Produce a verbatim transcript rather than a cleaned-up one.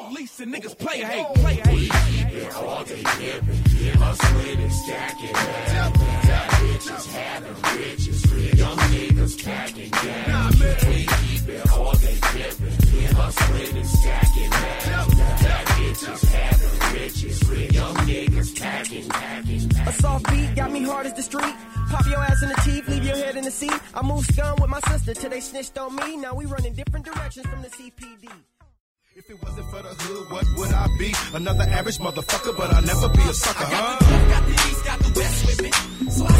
Police and niggas play a hate, play a hate. Yeah, all day pimpin', hustling and stacking. Bad bitches having riches, young niggas packing gas. We keep it all day pimpin', hustling and stacking. Bad bitches having riches, young niggas packing, packing, packing. A soft beat got me hard as the street. Pop your ass in the teeth, leave your head in the seat. I moved scum with my sister till they snitched on me. Now we run in different directions from the C P D. If it wasn't for the hood, what would I be? Another average motherfucker, but I'll never be a sucker, huh? I got the north, got the east, got the west with me. So I